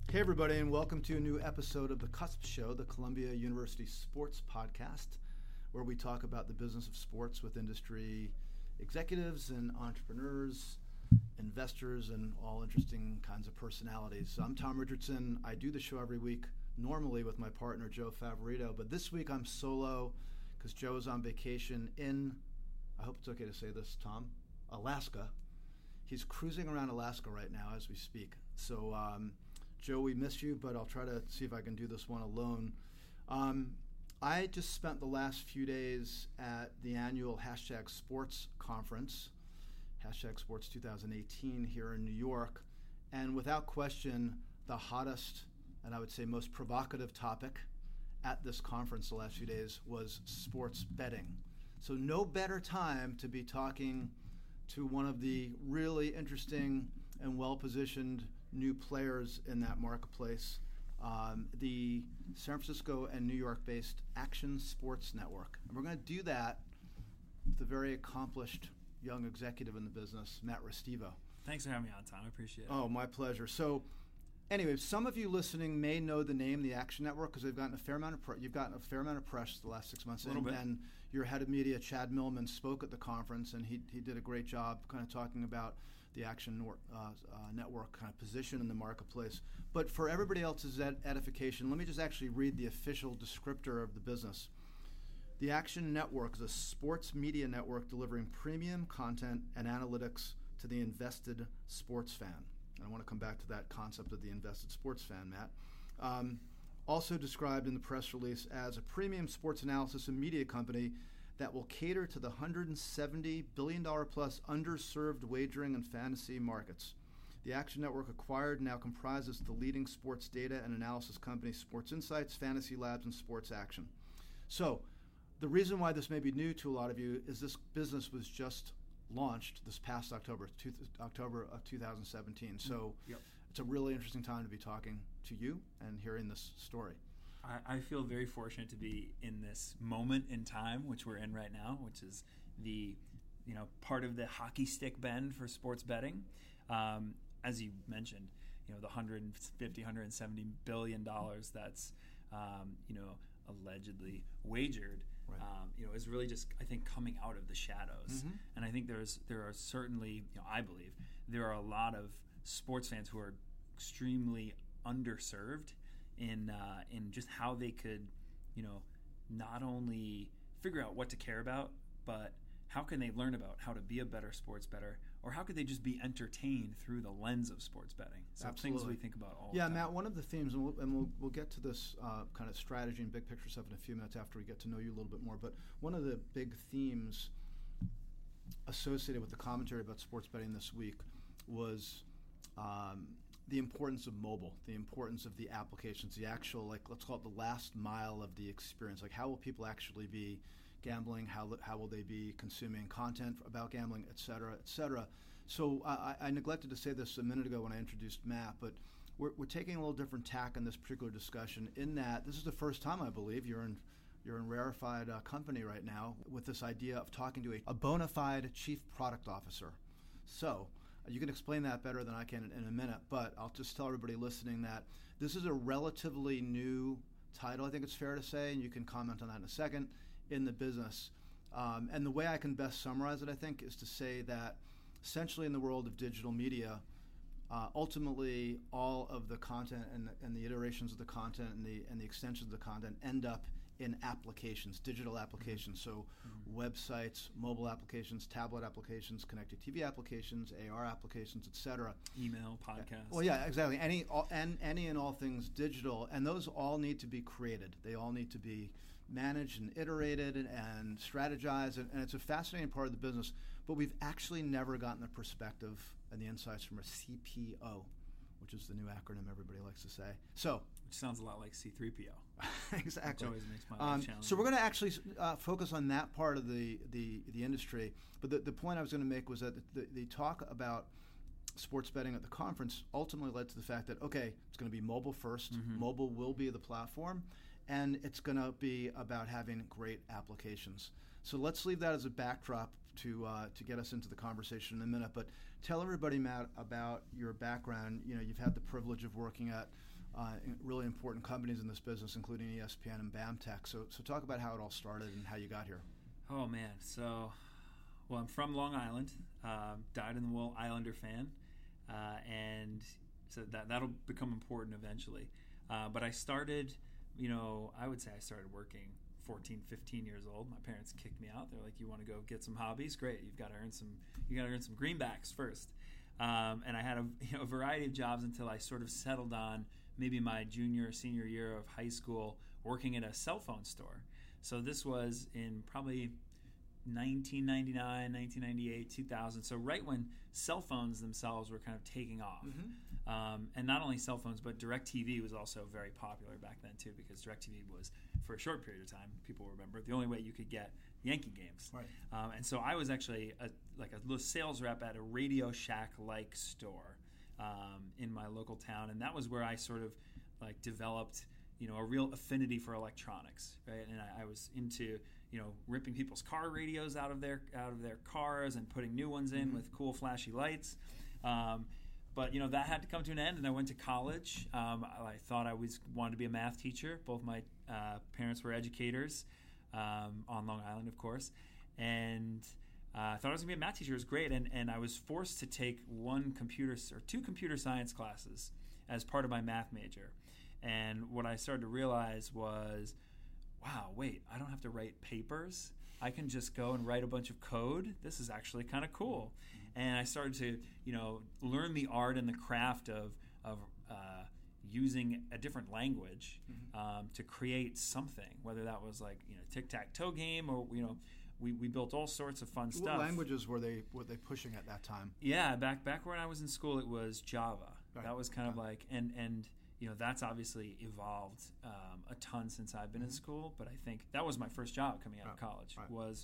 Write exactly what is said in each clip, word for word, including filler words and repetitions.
Hey everybody, and welcome to a new episode of The Cusp Show, the Columbia University Sports Podcast, where we talk about the business of sports with industry executives and entrepreneurs, investors, and all interesting kinds of personalities. So I'm Tom Richardson. I do the show every week, normally with my partner, Joe Favorito, but this week I'm solo because Joe is on vacation in, I hope it's okay to say this, Tom, Alaska. He's cruising around Alaska right now as we speak. So, um, Joe, we miss you, but I'll try to see if I can do this one alone. Um, I just spent the last few days at the annual Hashtag Sports Conference, Hashtag Sports twenty eighteen here in New York, and without question, the hottest and I would say most provocative topic at this conference the last few days was sports betting. So no better time to be talking to one of the really interesting and well-positioned new players in that marketplace, um, the San Francisco and New York-based Action Sports Network. And we're going to do that with a very accomplished young executive in the business, Matt Restivo. Thanks for having me on, Tom. I appreciate it. Oh, my pleasure. So anyway, some of you listening may know the name, the Action Network, because they've gotten a fair amount of pre- you've gotten a fair amount of press the last six months. A little and, bit. and your head of media, Chad Millman, spoke at the conference, and he he did a great job kind of talking about the Action Nor- uh, uh, Network kind of position in the marketplace. But for everybody else's ed- edification, let me just actually read the official descriptor of the business. The Action Network is a sports media network delivering premium content and analytics to the invested sports fan. And I want to come back to that concept of the invested sports fan, Matt. Um, also described in the press release as a premium sports analysis and media company that will cater to the one hundred seventy billion dollars plus underserved wagering and fantasy markets. The Action Network acquired now comprises the leading sports data and analysis companies Sports Insights, Fantasy Labs, and Sports Action. So the reason why this may be new to a lot of you is this business was just launched this past October, two, October of two thousand seventeen. So Yep. It's a really interesting time to be talking to you and hearing this story. I, I feel very fortunate to be in this moment in time, which we're in right now, which is the, you know, part of the hockey stick bend for sports betting. Um, as you mentioned, you know, the one hundred fifty, one hundred seventy billion dollars that's, um, you know, allegedly wagered. Right. Um, you know, is really just, I think, coming out of the shadows. Mm-hmm. And I think there's there are certainly, you know, I believe there are a lot of sports fans who are extremely underserved in uh, in just how they could, you know, not only figure out what to care about, but how can they learn about how to be a better sports bettor, or how could they just be entertained through the lens of sports betting? So Absolutely. things we think about all Yeah, the time. Matt, one of the themes, and we'll, and we'll, we'll get to this uh, kind of strategy and big picture stuff in a few minutes after we get to know you a little bit more, but one of the big themes associated with the commentary about sports betting this week was um, the importance of mobile, the importance of the applications, the actual, like, let's call it the last mile of the experience. Like, how will people actually be gambling? How how will they be consuming content about gambling, et cetera, et cetera? So I, I neglected to say this a minute ago when I introduced Matt, but we're, we're taking a little different tack in this particular discussion in that this is the first time, I believe, you're in you're in rarefied uh, company right now with this idea of talking to a, a bona fide chief product officer. So you can explain that better than I can in, in a minute, but I'll just tell everybody listening that this is a relatively new title, I think it's fair to say, and you can comment on that in a second, in the business. Um, and the way I can best summarize it, I think, is to say that essentially in the world of digital media, uh, ultimately all of the content and the, and the iterations of the content and the and the extensions of the content end up in applications, digital applications. So Mm-hmm. websites, mobile applications, tablet applications, connected T V applications, A R applications, et cetera. Email, podcast. Well, yeah, exactly. Any all, and any and all things digital, and those all need to be created. They all need to be managed and iterated and, and strategized, and, and it's a fascinating part of the business. But we've actually never gotten the perspective and the insights from a C P O, which is the new acronym everybody likes to say. So, Which sounds a lot like C three P O. exactly. Which always makes my life Um, challenging. so we're going to actually uh, focus on that part of the the, the industry. But the, the point I was going to make was that the, the, the talk about sports betting at the conference ultimately led to the fact that, okay, it's going to be mobile first. Mm-hmm. Mobile will be the platform, and it's going to be about having great applications. So let's leave that as a backdrop to uh, to get us into the conversation in a minute. But tell everybody, Matt, about your background. You know, you've had the privilege of working at uh, really important companies in this business, including E S P N and BAMTech. So, so talk about how it all started and how you got here. Oh man, so well, I'm from Long Island, uh, dyed-in-the-wool Islander fan, uh, and so that that'll become important eventually. Uh, but I started, you know, I would say I started working fourteen, fifteen years old. My parents kicked me out. They're like, "You want to go get some hobbies? Great. You've got to earn some. You got to earn some greenbacks first." Um, and I had a, you know, a variety of jobs until I sort of settled on maybe my junior or senior year of high school working at a cell phone store. So this was in probably nineteen ninety-nine, nineteen ninety-eight, two thousand. So right when cell phones themselves were kind of taking off. Mm-hmm. Um, and not only cell phones, but DirecTV was also very popular back then too, because DirecTV was, for a short period of time, people remember, the only way you could get Yankee games. Right. Um, and so I was actually a, like a little sales rep at a Radio Shack-like store um, in my local town, and that was where I sort of like developed, you know, a real affinity for electronics, right? And I, I was into, you know, ripping people's car radios out of their out of their cars and putting new ones in mm-hmm. with cool flashy lights. Um, But, you know, that had to come to an end, and I went to college. Um, I, I thought I was wanted to be a math teacher. Both my uh, parents were educators um, on Long Island, of course. And uh, I thought I was going to be a math teacher. It was great. And, and I was forced to take one computer or two computer science classes as part of my math major. And what I started to realize was, wow, wait, I don't have to write papers. I can just go and write a bunch of code. This is actually kind of cool. And I started to, you know, learn the art and the craft of of uh, using a different language mm-hmm. um, to create something. Whether that was like, you know, tic-tac-toe game, or you know, we, we built all sorts of fun what stuff. What languages were they were they pushing at that time? Yeah, back back when I was in school, it was Java. Right. That was kind okay. of like, and and you know, that's obviously evolved um, a ton since I've been mm-hmm. in school. But I think that was my first job coming out right. of college. Right. Was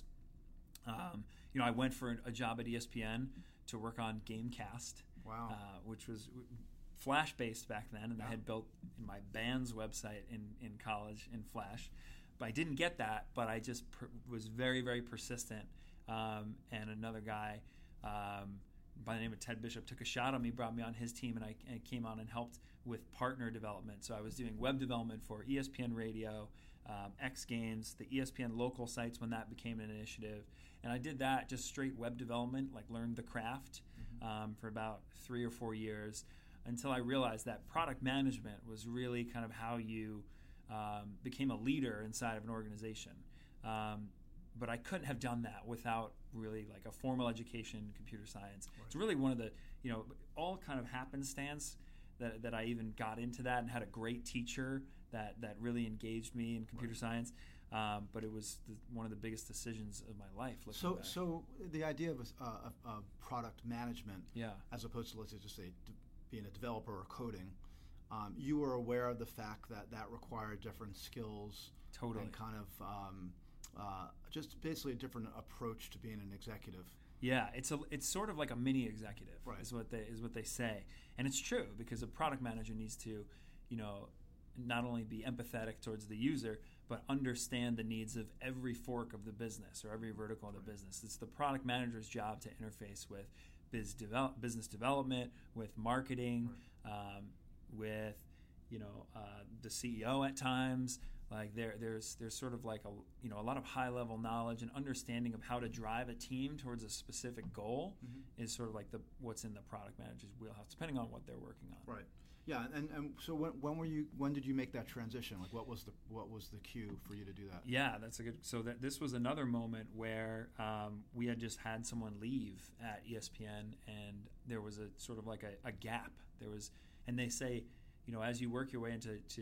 Um, you know, I went for a job at E S P N to work on Gamecast, wow. uh, which was Flash-based back then, and yeah. I had built my band's website in, in college in Flash. But I didn't get that, but I just per- was very, very persistent. Um, and another guy um, by the name of Ted Bishop took a shot on me, brought me on his team, and I, and came on and helped with partner development. So I was doing web development for E S P N Radio, um, X Games, the E S P N local sites when that became an initiative. And I did that, just straight web development, like learned the craft mm-hmm. um, for about three or four years until I realized that product management was really kind of how you um, became a leader inside of an organization. Um, but I couldn't have done that without really like a formal education in computer science. Right. It's really one of the, you know, all kind of happenstance that, that I even got into that and had a great teacher that, that really engaged me in computer right. science. Um, but it was the, one of the biggest decisions of my life. So, back. so the idea of, a, uh, of product management, yeah. as opposed to let's just say d- being a developer or coding, um, you were aware of the fact that that required different skills, totally, and kind of um, uh, just basically a different approach to being an executive. Yeah, it's a it's sort of like a mini executive, right. is what they is what they say, and it's true because a product manager needs to, you know, not only be empathetic towards the user, but understand the needs of every fork of the business or every vertical of the business. It's the product manager's job to interface with biz develop, business development, with marketing, right. um, with you know uh, the C E O at times. Like there, there's there's sort of like a you know a lot of high level knowledge and understanding of how to drive a team towards a specific goal mm-hmm. is sort of like the what's in the product manager's wheelhouse, depending on what they're working on. Right. Yeah, and, and so when, when were you? When did you make that transition? Like, what was the what was the cue for you to do that? Yeah, that's a good. So that this was another moment where um, we had just had someone leave at E S P N, and there was a sort of like a, a gap. There was, and they say, you know, as you work your way into to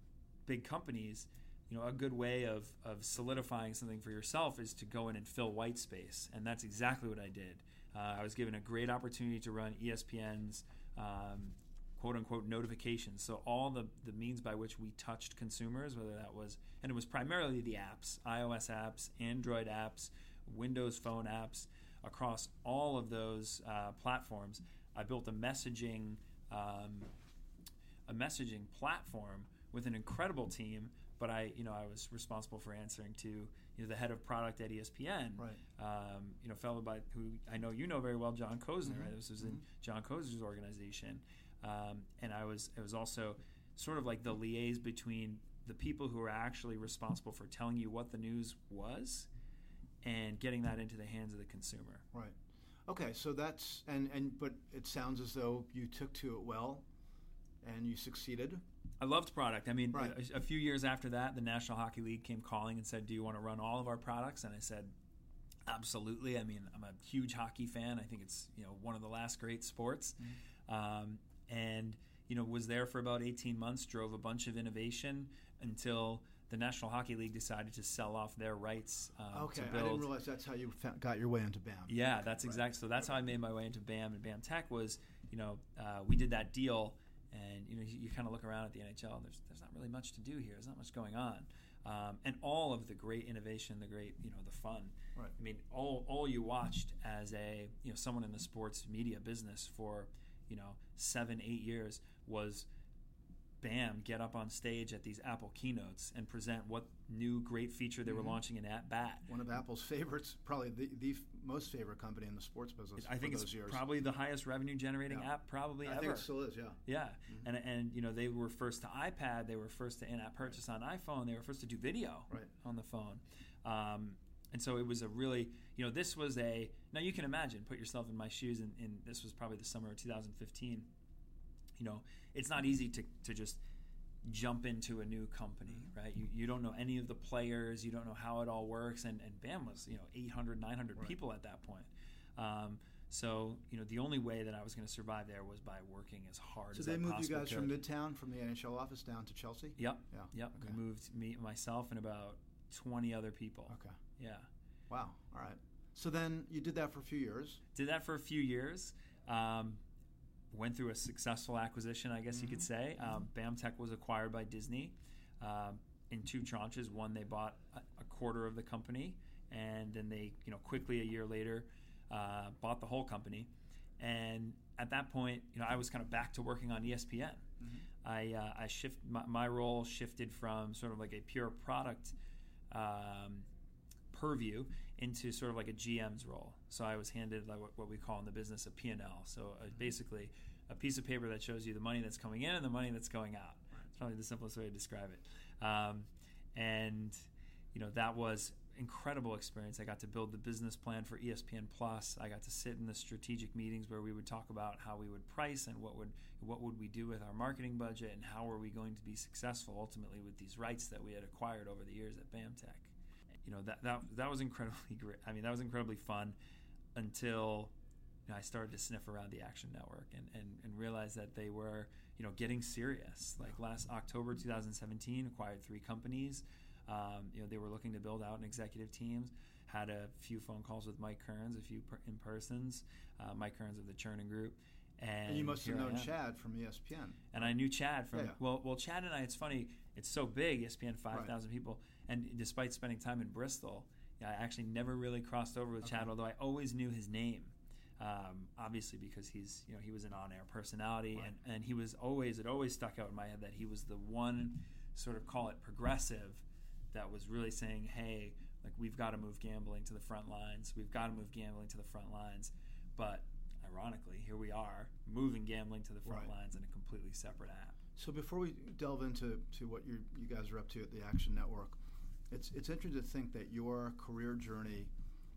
big companies, you know, a good way of of solidifying something for yourself is to go in and fill white space, and that's exactly what I did. Uh, I was given a great opportunity to run E S P N's. Um, quote-unquote notifications, so all the, the means by which we touched consumers, whether that was, and it was primarily the apps, iOS apps, Android apps, Windows Phone apps, across all of those uh, platforms. I built a messaging um, a messaging platform with an incredible team, but I, you know, I was responsible for answering to, you know, the head of product at E S P N, right. um, you know, fellow by who I know you know very well, John Kozner. Mm-hmm. Right? This was mm-hmm. in John Kozner's organization. Um, and I was, it was also sort of like the liaise between the people who are actually responsible for telling you what the news was and getting that into the hands of the consumer. Right. Okay, so that's, and, and but it sounds as though you took to it well and you succeeded. I loved product. I mean, right. a, a few years after that, the National Hockey League came calling and said, do you want to run all of our products? And I said, absolutely. I mean, I'm a huge hockey fan. I think it's, you know, one of the last great sports. Mm-hmm. Um, and, you know, was there for about eighteen months, drove a bunch of innovation until the National Hockey League decided to sell off their rights um, okay, to build. I didn't realize that's how you found, got your way into B A M. Yeah, that's right. exactly. So that's how I made my way into B A M. And B A M Tech was, you know, uh, we did that deal, and you know, you, you kind of look around at the N H L. There's there's not really much to do here. There's not much going on, um, and all of the great innovation, the great, you know, the fun. Right. I mean, all all you watched as a, you know, someone in the sports media business for, you know, seven eight years was B A M get up on stage at these Apple keynotes and present what new great feature they were mm-hmm. launching in At Bat. One of Apple's favorites, probably the, the f- most favorite company in the sports business. I think for it's those years. probably the highest revenue generating yeah. app probably I ever. I think it still is, yeah. Yeah, mm-hmm. and and you know, they were first to iPad, they were first to in-app purchase on iPhone, they were first to do video right. on the phone. Um, and so it was a really, you know, this was a, now you can imagine, put yourself in my shoes, and, and this was probably the summer of two thousand fifteen. You know, it's not easy to, to just jump into a new company, right? You you don't know any of the players, you don't know how it all works, and, and B A M was, you know, eight hundred, nine hundred right. people at that point. Um, so, you know, the only way that I was going to survive there was by working as hard so as I I possibly could. So they moved you guys from Midtown, from the N H L office down to Chelsea? Yep. Yeah. Yep. Okay. We moved, me, myself, and about twenty other people. Okay. Yeah. Wow. All right. So then you did that for a few years. Did that for a few years. Um, went through a successful acquisition, I guess mm-hmm. you could say. Um, B A M Tech was acquired by Disney um, in two tranches. One, they bought a, a quarter of the company, and then they, you know, quickly a year later uh, bought the whole company. And at that point, you know, I was kind of back to working on E S P N. Mm-hmm. I uh, I shift my, my role shifted from sort of like a pure product um, purview into sort of like a G M's role. So I was handed like what, what we call in the business a P and L. So uh, basically a piece of paper that shows you the money that's coming in and the money that's going out. It's probably the simplest way to describe it. Um, and, you know, that was incredible experience. I got to build the business plan for E S P N Plus. I got to sit in the strategic meetings where we would talk about how we would price and what would what would we do with our marketing budget and how are we going to be successful ultimately with these rights that we had acquired over the years at B A M Tech. You know, that that that was incredibly great. I mean, that was incredibly fun until, you know, I started to sniff around the Action Network and, and, and realized that they were, you know, getting serious. Like last October two thousand seventeen, acquired three companies. Um, you know, they were looking to build out an executive teams. Had a few phone calls with Mike Kearns, a few per- in persons. Uh, Mike Kearns of the Chernin Group. And, and you must have known I Chad from E S P N. And I knew Chad from, yeah, yeah. well, well, Chad and I, it's funny, it's so big, E S P N, five thousand right. people, and despite spending time in Bristol, yeah, I actually never really crossed over with okay. Chad, although I always knew his name, um, obviously because he's, you know, he was an on-air personality, right. and, and he was always, it always stuck out in my head that he was the one sort of, call it progressive, that was really saying, hey, like, we've got to move gambling to the front lines, we've got to move gambling to the front lines, but ironically, here we are, moving gambling to the front right. lines in a completely separate app. So before we delve into to what you you guys are up to at the Action Network, it's it's interesting to think that your career journey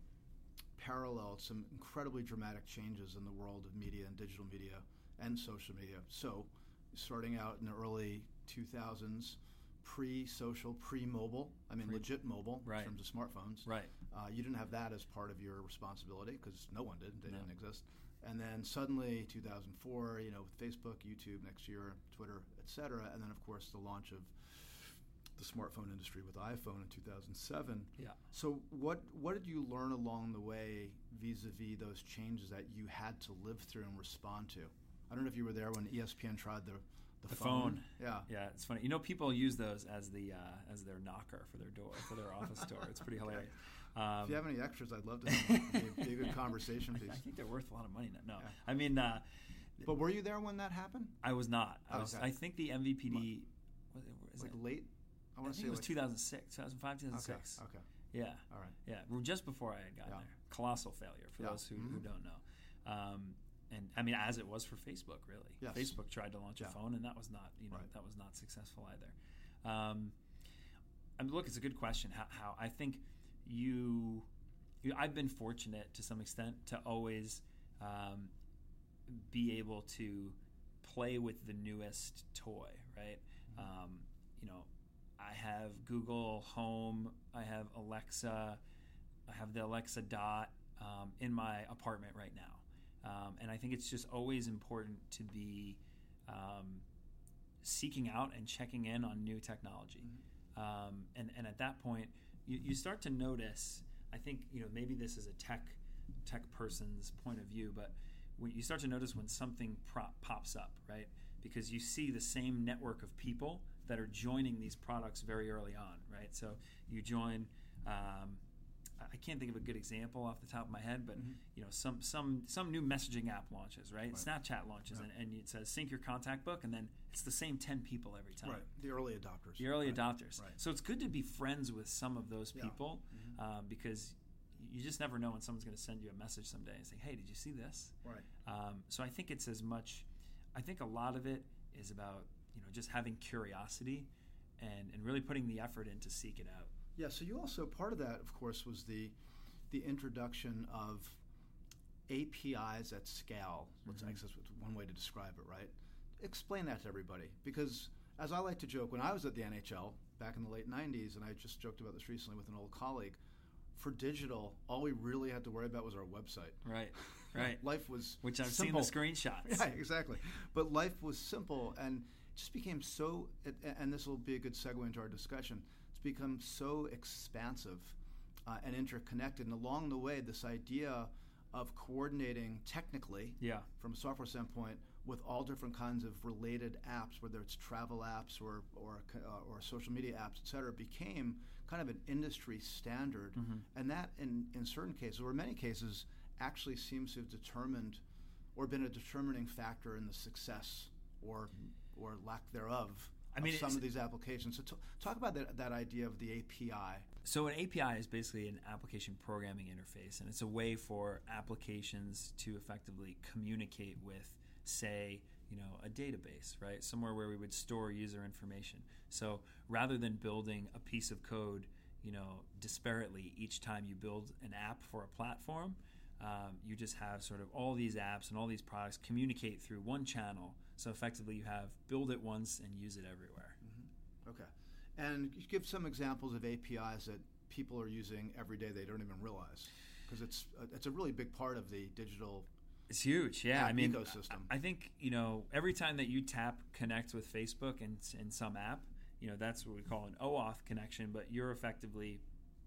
paralleled some incredibly dramatic changes in the world of media and digital media and social media. So starting out in the early two thousands, pre-social, pre-mobile, I mean pre- legit mobile right. in terms of smartphones. Right. Uh, you didn't have that as part of your responsibility because no one did. They no. didn't exist. And then suddenly, two thousand four, you know, with Facebook, YouTube next year, Twitter, et cetera, and then, of course, the launch of the smartphone industry with iPhone in two thousand seven. Yeah. So what what did you learn along the way vis-a-vis those changes that you had to live through and respond to? I don't know if you were there when E S P N tried the the, the phone. phone. Yeah. Yeah, it's funny. You know, people use those as the uh, as their knocker for their door, for their office door. It's pretty hilarious. Um, if you have any extras, I'd love to have them. Be, be a good conversation piece. I think they're worth a lot of money now. No, yeah. I mean, uh, but were you there when that happened? I was not. I oh, was. Okay. I think the M V P D what, was like it? late. I want I to say think it was like two thousand six, two thousand five, two thousand six. Okay. Okay. Yeah. All right. Yeah. Well, just before I had gotten yeah. there. Colossal failure for yeah. those who, mm-hmm. who don't know. Um, and I mean, as it was for Facebook, really. Yes. Facebook tried to launch Yeah. a phone, and that was not, you know, Right. that was not successful either. Um, I mean, look, it's a good question. How, how I think you, you, I've been fortunate to some extent to always um, be able to play with the newest toy, right? Um, you know, I have Google Home, I have Alexa, I have the Alexa Dot um, in my apartment right now. Um, and I think it's just always important to be um, seeking out and checking in on new technology. Mm-hmm. Um, and, and at that point, you, you start to notice, I think, you know, maybe this is a tech tech person's point of view, but when you start to notice when something prop, pops up, right? Because you see the same network of people that are joining these products very early on, right? So you join, um, I can't think of a good example off the top of my head, but mm-hmm. you know, some some some new messaging app launches, right? right. Snapchat launches, yeah. and, and it says sync your contact book, and then it's the same ten people every time. Right, the early adopters. The early right. adopters. Right. So it's good to be friends with some of those yeah. people mm-hmm. um, because you just never know when someone's going to send you a message someday and say, hey, did you see this? Right. Um, so I think it's as much, I think a lot of it is about, you know, just having curiosity and, and really putting the effort in to seek it out. Yeah, so you also, part of that, of course, was the the introduction of A P Is at scale. Let's mm-hmm. access one way to describe it, right? Explain that to everybody. Because as I like to joke, when I was at the N H L back in the late nineties, and I just joked about this recently with an old colleague, for digital, all we really had to worry about was our website. Right, right. Life was Which I've simple. seen the screenshots. Yeah, exactly. But life was simple, and it just became so, and this will be a good segue into our discussion, it's become so expansive uh, and interconnected. And along the way, this idea of coordinating technically, yeah. from a software standpoint, with all different kinds of related apps, whether it's travel apps or or, uh, or social media apps, et cetera, became kind of an industry standard. Mm-hmm. And that, in, in certain cases, or in many cases, actually seems to have determined or been a determining factor in the success or or lack thereof I mean, of some of these applications. So t- talk about that, that idea of the A P I. So an A P I is basically an application programming interface, and it's a way for applications to effectively communicate with, say, you know, a database, right? Somewhere where we would store user information. So rather than building a piece of code, you know, disparately each time you build an app for a platform, um, you just have sort of all these apps and all these products communicate through one channel. So effectively you have build it once and use it everywhere. Mm-hmm. Okay. And give some examples of A P Is that people are using every day they don't even realize, because it's a, it's a really big part of the digital It's huge, yeah. I mean, ecosystem. I, I think, you know, every time that you tap connect with Facebook in, in some app, you know, that's what we call an OAuth connection, but you're effectively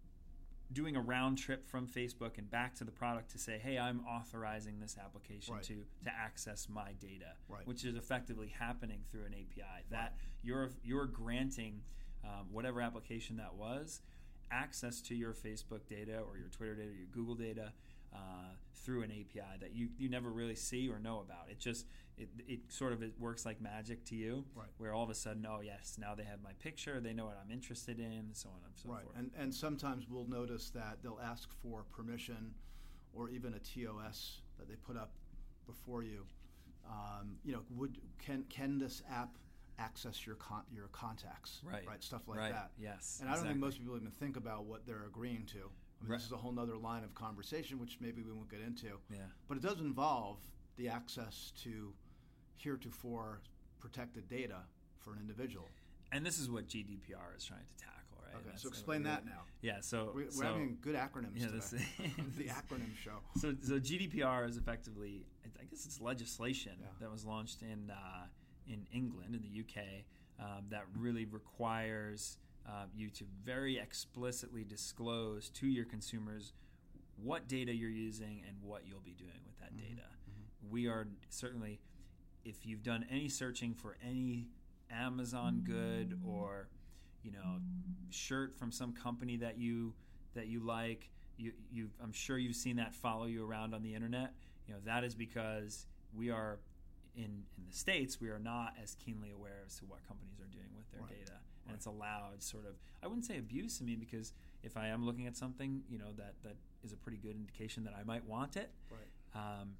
doing a round trip from Facebook and back to the product to say, hey, I'm authorizing this application right. to, to access my data, right. which is effectively happening through an A P I. That right. you're you're granting um, whatever application that was access to your Facebook data or your Twitter data or your Google data uh, through an A P I that you, you never really see or know about. It just it, it sort of it works like magic to you, right. where all of a sudden, oh yes, now they have my picture, they know what I'm interested in, and so on and so right. forth. And and sometimes we'll notice that they'll ask for permission, or even a T O S that they put up before you. Um, you know, would can can this app access your con- your contacts, right? Right, stuff like right. that. Yes, and I don't exactly. think most people even think about what they're agreeing to. I mean, right. This is a whole other line of conversation, which maybe we won't get into. Yeah. But it does involve the access to heretofore protected data for an individual. And this is what G D P R is trying to tackle, right? Okay, That's so explain that now. Yeah, so we, we're so, having good acronyms yeah, today. this, the acronym show. So, so G D P R is effectively, I guess it's legislation yeah. that was launched in uh, in England, in the U K, um, that really requires uh, you to very explicitly disclose to your consumers what data you're using and what you'll be doing with that mm-hmm. data. Mm-hmm. We are certainly, if you've done any searching for any Amazon good or, you know, shirt from some company that you that you like, you you I'm sure you've seen that follow you around on the internet. You know, that is because we are in in the States, we are not as keenly aware as to what companies are doing with their right. data, and right. it's allowed sort of, I wouldn't say abuse. I mean, because if I am looking at something, you know, that that is a pretty good indication that I might want it. Right. Um,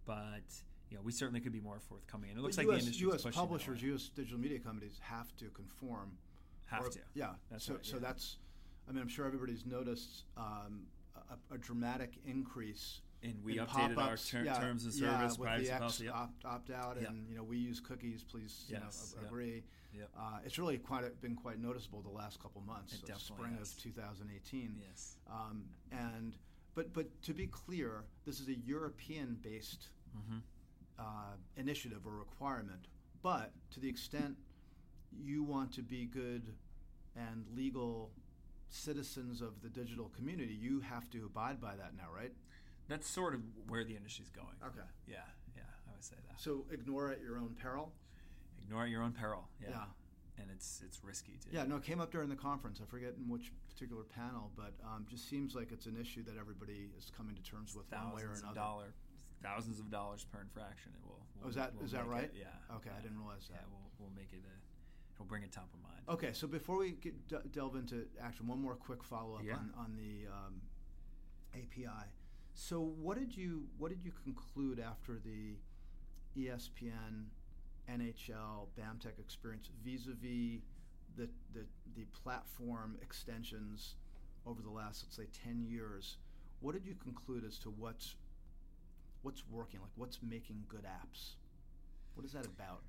but you know, we certainly could be more forthcoming. And it looks but like U S, the industry U S is pushing publishers, that way. U S digital media companies have to conform. Have or, to. Yeah. That's so right, so yeah. that's, I mean, I'm sure everybody's noticed um, a, a dramatic increase. And we in updated our pop-ups. ter- yeah, terms of yeah, service, with privacy the X policy. Yep. opt, opt out, Yep. and you know we use cookies. Please, you Yes, know, yep. agree. Yep. Uh, it's really quite a, been quite noticeable the last couple months. It so definitely spring has. of two thousand eighteen. Yes. Um, and but but to be clear, this is a European-based Mm-hmm. uh, initiative or requirement. But to the extent you want to be good and legal citizens of the digital community, you have to abide by that now, right? That's sort of where the industry's going. Okay. Yeah, yeah, I would say that. So ignore at your own peril. Ignore at your own peril. Yeah. Yeah. And it's it's risky too. Yeah, no, it came up during the conference. I forget in which particular panel, but um, just seems like it's an issue that everybody is coming to terms with one way or Thousands of another. dollar, thousands of dollars per infraction. It will. Oh, is that we'll is that make right? It, yeah. Okay, I didn't realize that. Yeah, we'll we'll make it a. It'll bring it top of mind. Okay, so before we get, d- delve into action, one more quick follow up Yeah. on on the um, A P I. So what did you what did you conclude after the E S P N, N H L, BAMTech experience vis-a-vis the the the platform extensions over the last, let's say, ten years? What did you conclude as to what's what's working, like what's making good apps? What is that about?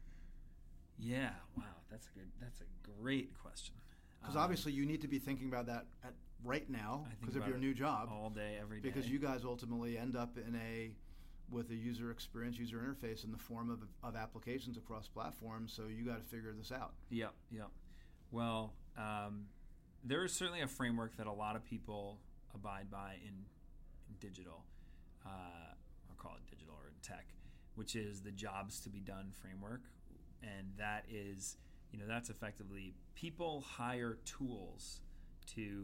Yeah. Wow. That's a good. That's a great question. Because Um, obviously you need to be thinking about that at right now I think because of about your it new job. all day, every day. Because you guys ultimately end up in a with a user experience, user interface in the form of, of applications across platforms. So you got to figure this out. Yep, yep. Well, um, there is certainly a framework that a lot of people abide by in, in digital, uh, I'll call it digital or in tech, which is the jobs to be done framework. And that is, you know, that's effectively people hire tools to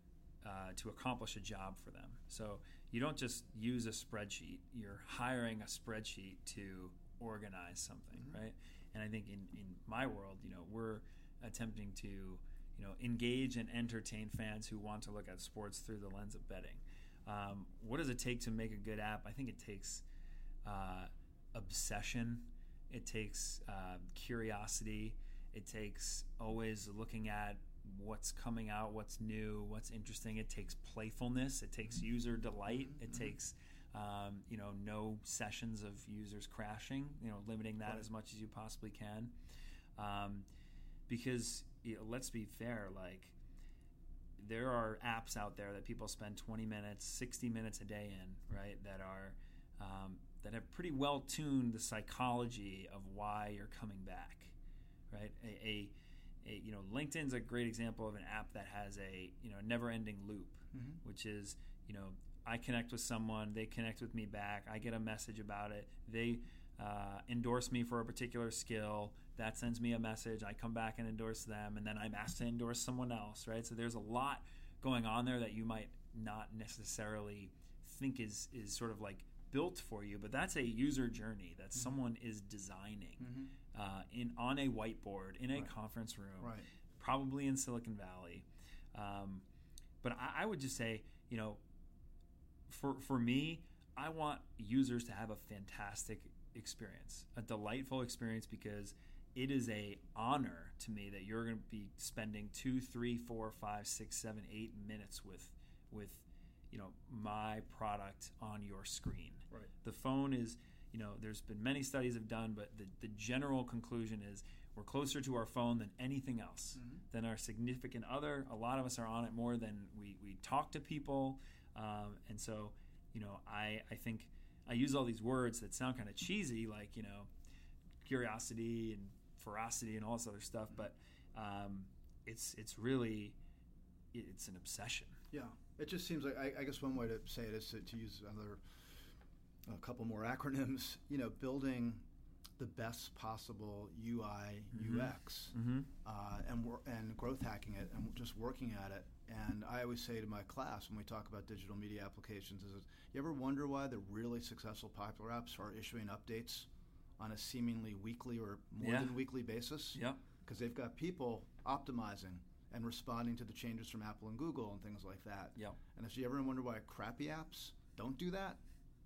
uh, to accomplish a job for them. So you don't just use a spreadsheet, you're hiring a spreadsheet to organize something, mm-hmm. right? And I think in, in my world, you know, we're attempting to, you know, engage and entertain fans who want to look at sports through the lens of betting. Um, what does it take to make a good app? I think it takes uh, obsession. It takes uh, curiosity. It takes always looking at what's coming out, what's new, what's interesting. It takes playfulness. It takes user delight. Mm-hmm. It takes, um, you know, no sessions of users crashing, you know, limiting that right. as much as you possibly can. Um, because, you know, let's be fair, like, there are apps out there that people spend twenty minutes, sixty minutes a day in, right, that are um, that have pretty well tuned the psychology of why you're coming back, right? A, a, a you know, LinkedIn's a great example of an app that has a you know never-ending loop, mm-hmm. which is you know I connect with someone, they connect with me back, I get a message about it, they uh, endorse me for a particular skill, that sends me a message, I come back and endorse them, and then I'm asked to endorse someone else, right? So there's a lot going on there that you might not necessarily think is is sort of like built for you, but that's a user journey that mm-hmm. someone is designing mm-hmm. uh, in on a whiteboard in a right. conference room, right. probably in Silicon Valley. Um, but I, I would just say, you know, for for me, I want users to have a fantastic experience, a delightful experience, because it is a honor to me that you're going to be spending two, three, four, five, six, seven, eight minutes with with you know my product on your screen. Right. The phone is, you know, there's been many studies have done, but the, the general conclusion is we're closer to our phone than anything else, mm-hmm. than our significant other. A lot of us are on it more than we, we talk to people. Um, and so, you know, I, I think I use all these words that sound kind of cheesy, like, you know, curiosity and ferocity and all this other stuff, but um, it's it's really, it's an obsession. Yeah. It just seems like, I, I guess one way to say it is to, to use another, a couple more acronyms, you know, building the best possible U I, mm-hmm. U X, mm-hmm. uh, and wor- and growth hacking it and just working at it. And I always say to my class when we talk about digital media applications is, you ever wonder why the really successful popular apps are issuing updates on a seemingly weekly or more yeah. than weekly basis? Yep. Because they've got people optimizing and responding to the changes from Apple and Google and things like that. Yep. And if you ever wonder why crappy apps don't do that,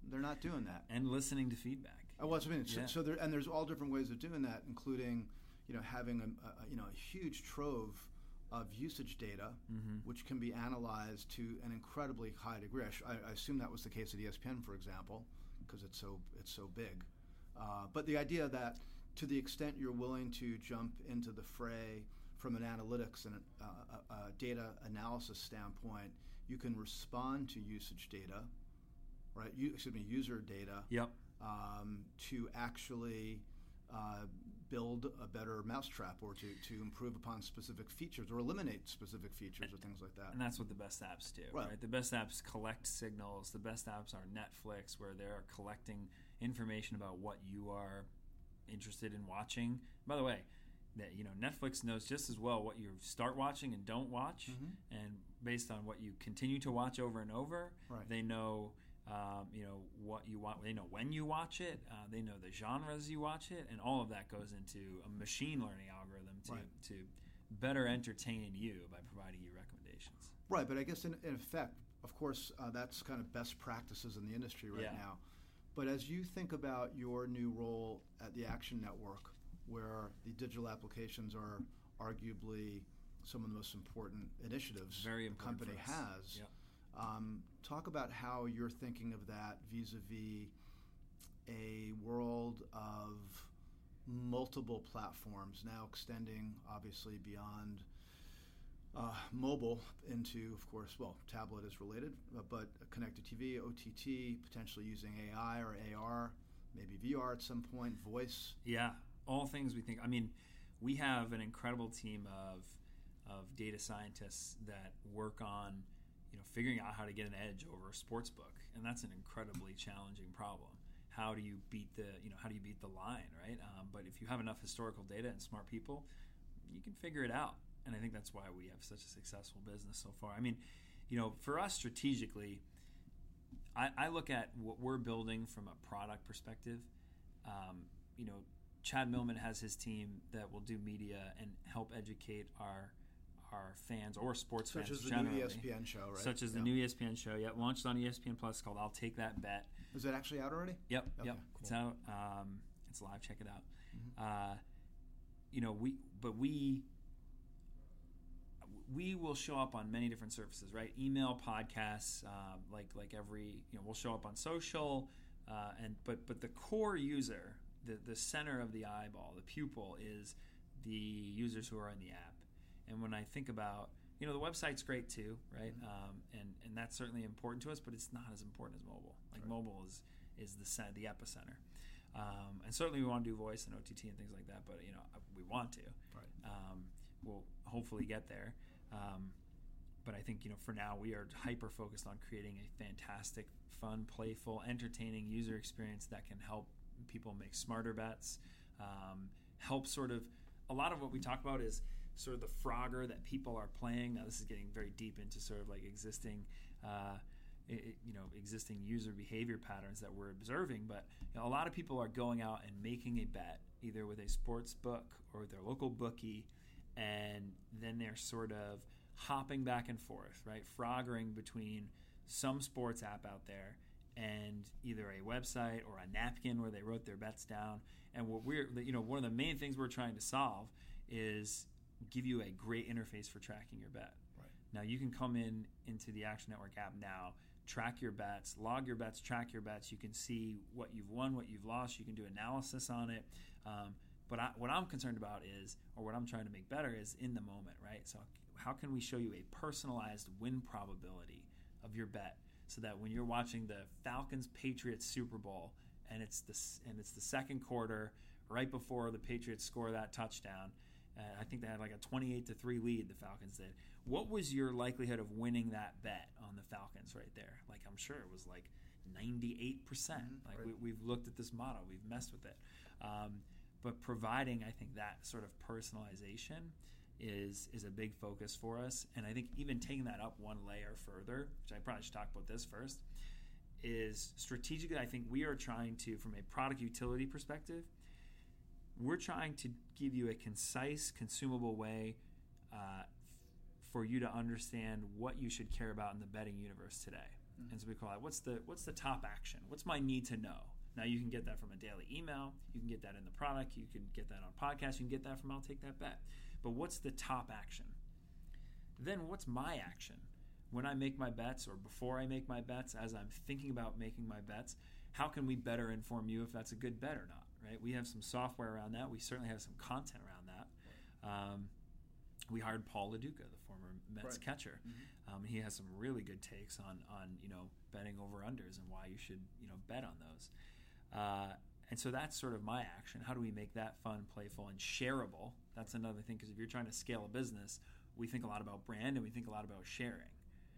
they're not doing that. And listening to feedback. Oh, well, that's what I mean. So, Yeah. so there, and there's all different ways of doing that, including, you know, having a, a you know a huge trove of usage data, Mm-hmm. which can be analyzed to an incredibly high degree. I, sh- I I assume that was the case at E S P N, for example, because it's so it's so big. Uh, but the idea that, to the extent you're willing to jump into the fray from an analytics and a, a, a data analysis standpoint, you can respond to usage data, right? You, excuse me, user data. Yep. Um, to actually uh, build a better mousetrap, or to, to improve upon specific features, or eliminate specific features, or things like that. And that's what the best apps do, Right. right? The best apps collect signals. The best apps are Netflix, where they're collecting information about what you are interested in watching. By the way, that you know, Netflix knows just as well what you start watching and don't watch, Mhm. and based on what you continue to watch over and over, Right. they know. Um, you know what you want. They know when you watch it. Uh, they know the genres you watch it, and all of that goes into a machine learning algorithm to Right. to better entertain you by providing you recommendations. Right, but I guess in, in effect, of course, uh, that's kind of best practices in the industry right Yeah. now. But as you think about your new role at the Action Network, where the digital applications are arguably some of the most important initiatives Very the important company for us. has, Yep. um, talk about how you're thinking of that vis-a-vis a world of multiple platforms, now extending obviously beyond uh, mobile into, of course, well, tablet is related, uh, but connected T V, O T T, potentially using A I or A R, maybe V R at some point, voice. Yeah, all things we think. I mean, we have an incredible team of of data scientists that work on, you know, figuring out how to get an edge over a sports book, and that's an incredibly challenging problem. How do you beat the, you know, how do you beat the line, right? Um, but if you have enough historical data and smart people, you can figure it out. And I think that's why we have such a successful business so far. I mean, you know, for us strategically, I, I look at what we're building from a product perspective. Um, you know, Chad Millman has his team that will do media and help educate our our fans or sports Such fans as the generally. new E S P N show, right? Such as the Yeah. new E S P N show. Yeah, launched on E S P N Plus, called "I'll Take That Bet." Is that actually out already? Yep, Okay, yep. cool. It's out. Um, it's live. Check it out. Mhm. Uh, you know, we but we we will show up on many different surfaces, right? Email, podcasts, uh, like like every you know, we'll show up on social, uh, and but but the core user, the the center of the eyeball, the pupil, is the users who are in the app. And when I think about, you know, the website's great too, right? Mm-hmm. Um, and and that's certainly important to us, but it's not as important as mobile. Like Right. mobile is is the cen- the epicenter. Um, and certainly we want to do voice and O T T and things like that, but you know we want to. Right. Um, we'll hopefully get there. Um, but I think, you know, for now we are hyper focused on creating a fantastic, fun, playful, entertaining user experience that can help people make smarter bets. Um, help sort of a lot of what we talk about is sort of the Frogger that people are playing. Now this is getting very deep into sort of like existing. Uh, It, you know, existing user behavior patterns that we're observing, but you know, a lot of people are going out and making a bet either with a sports book or with their local bookie, and then they're sort of hopping back and forth, right? Froggering between some sports app out there and either a website or a napkin where they wrote their bets down. And what we're, you know, one of the main things we're trying to solve is give you a great interface for tracking your bet. Right. Now you can come in into the Action Network app now, track your bets, log your bets, track your bets. You can see what you've won, what you've lost. You can do analysis on it. Um, but I, what I'm concerned about is, or what I'm trying to make better is in the moment, right? So how can we show you a personalized win probability of your bet so that when you're watching the Falcons-Patriots Super Bowl and it's the, and it's the second quarter right before the Patriots score that touchdown, uh, I think they had like a twenty-eight to three lead, the Falcons did. What was your likelihood of winning that bet on the Falcons right there? Like, I'm sure it was like ninety-eight percent. Mm-hmm, like right. we, we've looked at this model, we've messed with it. Um, but providing, I think, that sort of personalization is is a big focus for us. And I think even taking that up one layer further, which I probably should talk about this first, is strategically, I think we are trying to, from a product utility perspective, we're trying to give you a concise, consumable way uh, for you to understand what you should care about in the betting universe today. Mm-hmm. And so we call it, what's the what's the top action? What's my need to know? Now, you can get that from a daily email. You can get that in the product. You can get that on podcast. You can get that from I'll Take That Bet. But what's the top action? Then what's my action? When I make my bets or before I make my bets, as I'm thinking about making my bets, how can we better inform you if that's a good bet or not, right? We have some software around that. We certainly have some content around that. Um, we hired Paul LaDuca, the former Mets right. catcher. Mm-hmm. Um, and he has some really good takes on, on you know, betting over-unders and why you should, you know, bet on those. Uh, and so that's sort of my action. How do we make that fun, playful, and shareable? That's another thing, because if you're trying to scale a business, we think a lot about brand and we think a lot about sharing.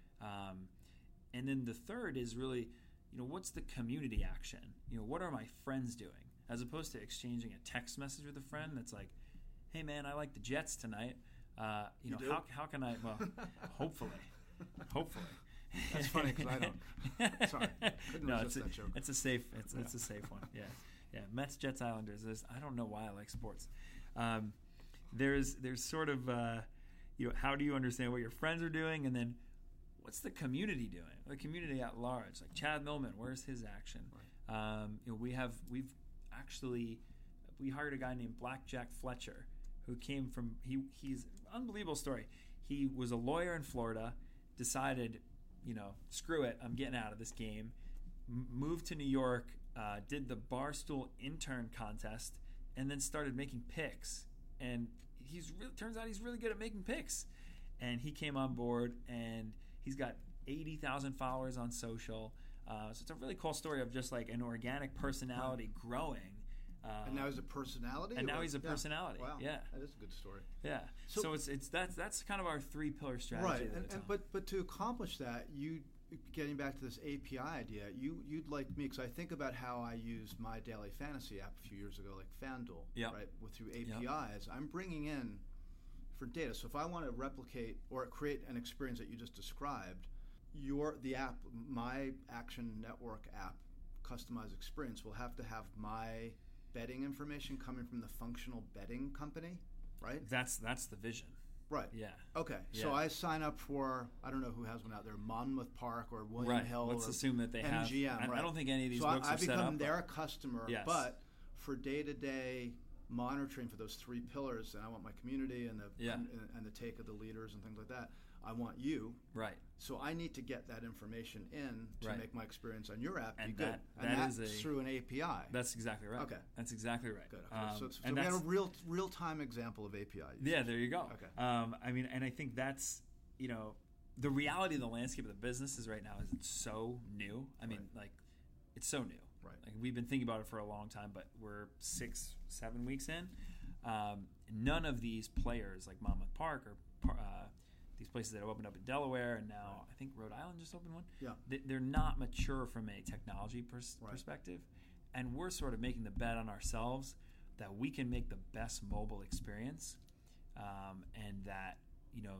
Um, and then the third is really, you know, what's the community action? You know, what are my friends doing? As opposed to exchanging a text message with a friend that's like, hey, man, I like the Jets tonight. Uh, you, you know, how how can I, well, hopefully, hopefully. That's funny because I don't. Sorry, couldn't no, resist it's a, that joke. It's a safe. It's yeah. it's a safe one. Yeah, yeah. Mets, Jets, Islanders. There's, I don't know why I like sports. Um, there's there's sort of uh, you know, how do you understand what your friends are doing, and then what's the community doing? The community at large, like Chad Millman. Where's his action? Right. Um, you know, we have we've actually we hired a guy named Blackjack Fletcher, who came from he he's an unbelievable story. He was a lawyer in Florida, decided, you know, screw it, I'm getting out of this game. M- moved to New York, uh, did the Barstool intern contest, and then started making picks. And he's re- turns out he's really good at making picks. And he came on board, and he's got eighty thousand followers on social. Uh, so it's a really cool story of just like an organic personality growing. Um, and now he's a personality? And now or? he's a personality. Yeah. Wow. Yeah. That is a good story. Yeah. So, so it's it's that's that's kind of our three pillar strategy. Right. And, and, but but to accomplish that, you getting back to this A P I idea, you you'd like me, because I think about how I used my daily fantasy app a few years ago, like FanDuel, yep. right? With through A P Is, yep. I'm bringing in for data. So if I want to replicate or create an experience that you just described, your the app, my Action Network app, customized experience will have to have my betting information coming from the functional betting company, right? That's that's the vision. Right. Yeah. Okay. Yeah. So I sign up for, I don't know who has one out there, Monmouth Park or William right. Hill. Let's or assume that they M G M, have. I, right. I don't think any of these so books I, are I set up. I become their customer, yes. but for day-to-day monitoring for those three pillars, and I want my community and the yeah. and, and the take of the leaders and things like that, I want you. Right. So I need to get that information in to right. make my experience on your app and be that, good. And that that's is a, through an A P I. That's exactly right. Okay. That's exactly right. Good. Okay. Um, so so and we that's, had a real real-time example of A P I use. Yeah, there you go. Okay. Um, I mean, and I think that's, you know, the reality of the landscape of the business is right now is it's so new. I mean, right. like, it's so new. Right. Like, we've been thinking about it for a long time, but we're six, seven weeks in. Um, none of these players, like Monmouth Park or uh, these places that have opened up in Delaware, and now right. I think Rhode Island just opened one. Yeah. They, they're not mature from a technology pers- right. perspective, and we're sort of making the bet on ourselves that we can make the best mobile experience, um, and that, you know,